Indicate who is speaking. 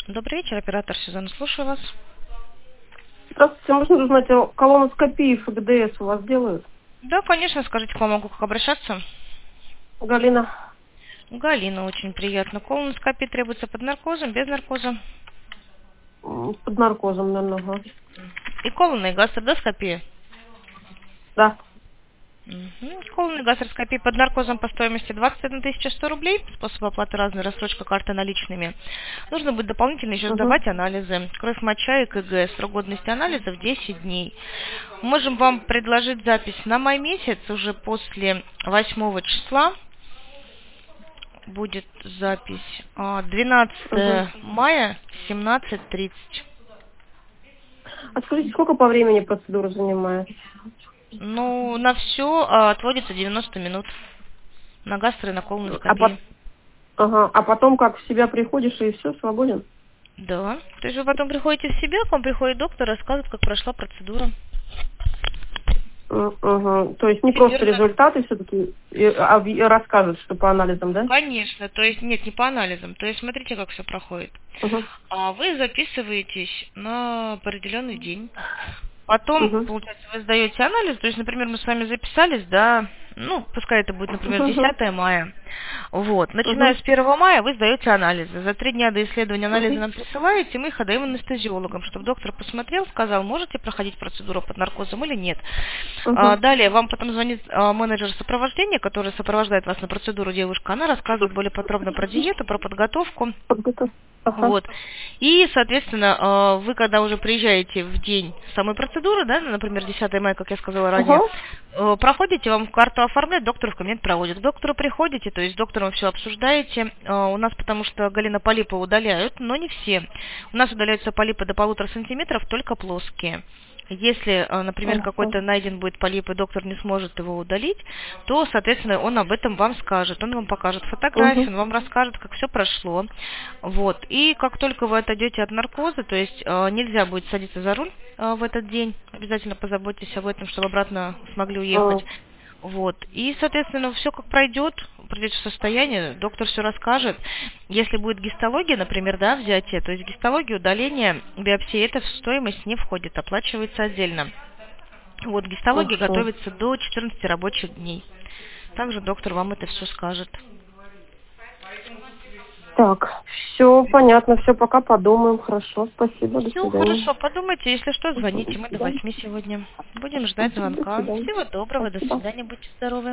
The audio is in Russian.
Speaker 1: Добрый вечер, оператор Сезон, слушаю вас.
Speaker 2: Здравствуйте, можно узнать, колоноскопии ФГДС у вас делают?
Speaker 1: Да, конечно, скажите, к вам могу как обращаться?
Speaker 2: Галина.
Speaker 1: Галина, очень приятно. Колоноскопия требуется под наркозом, без наркоза?
Speaker 2: Под наркозом, наверное, ага.
Speaker 1: И колонная гастродоскопия?
Speaker 2: Да.
Speaker 1: Колонная гастроскопия под наркозом по стоимости 21 100 рублей. Способ оплаты разный, рассрочка, карты наличными. Нужно будет дополнительно еще
Speaker 2: Угу.
Speaker 1: сдавать анализы. Кровь, моча и КГ. Срок годности анализов 10 дней. Можем вам предложить запись на май месяц, уже после 8 числа. Будет запись 12
Speaker 2: Угу.
Speaker 1: мая 17:30.
Speaker 2: А скажите, сколько по времени процедура занимает?
Speaker 1: Ну, на все отводится 90 минут. На гастро и на колоноскопию.
Speaker 2: А потом как, в себя приходишь и все, свободен?
Speaker 1: Да. То есть вы потом приходите в себя, к вам приходит доктор, рассказывает, как прошла процедура.
Speaker 2: Угу. То есть не просто
Speaker 1: Примерно.
Speaker 2: результаты все-таки, расскажут, что по анализам, да?
Speaker 1: Конечно, то есть нет, не по анализам. То есть смотрите, как все проходит.
Speaker 2: Угу.
Speaker 1: Вы записываетесь на определенный день. Потом,
Speaker 2: Угу.
Speaker 1: получается, вы сдаете анализ, то есть, например, мы с вами записались, да, ну, пускай это будет, например, 10 мая. Вот. Начиная
Speaker 2: Угу.
Speaker 1: с 1 мая вы сдаете анализы. За 3 дня до исследования анализа
Speaker 2: Угу.
Speaker 1: нам присылаете, мы их отдаем анестезиологам, чтобы доктор посмотрел, сказал, можете проходить процедуру под наркозом или нет.
Speaker 2: Угу.
Speaker 1: Далее вам потом звонит менеджер сопровождения, который сопровождает вас на процедуру, девушка. Она рассказывает более подробно про диету, про подготовку.
Speaker 2: Ага.
Speaker 1: Вот. И, соответственно, вы, когда уже приезжаете в день самой процедуры, да, например, 10 мая, как я сказала ранее, проходите, вам карту оформляют, доктор в кабинет проводит. К доктору приходите, то есть с доктором все обсуждаете. У нас, потому что, Галина, полипы удаляют, но не все. У нас удаляются полипы до 1,5 сантиметров, только плоские. Если, например, какой-то найден будет полип, и доктор не сможет его удалить, то, соответственно, он об этом вам скажет. Он вам покажет фотографию, он вам расскажет, как все прошло. Вот. И как только вы отойдете от наркоза, то есть нельзя будет садиться за руль в этот день, обязательно позаботьтесь об этом, чтобы обратно смогли уехать. Вот. И, соответственно, все как пройдет, придете в состояние, доктор все расскажет. Если будет гистология, например, да, взятие, то есть гистология, удаление, биопсия, это в стоимость не входит, оплачивается отдельно. Вот, гистология готовится до 14 рабочих дней. Также доктор вам это все скажет.
Speaker 2: Так, все понятно, все, пока подумаем. Хорошо, спасибо, до
Speaker 1: Все
Speaker 2: свидания.
Speaker 1: хорошо, подумайте, если что, звоните, мы до 8 сегодня. Будем ждать
Speaker 2: До
Speaker 1: звонка.
Speaker 2: свидания.
Speaker 1: Всего доброго, до
Speaker 2: Спасибо.
Speaker 1: свидания, будьте здоровы.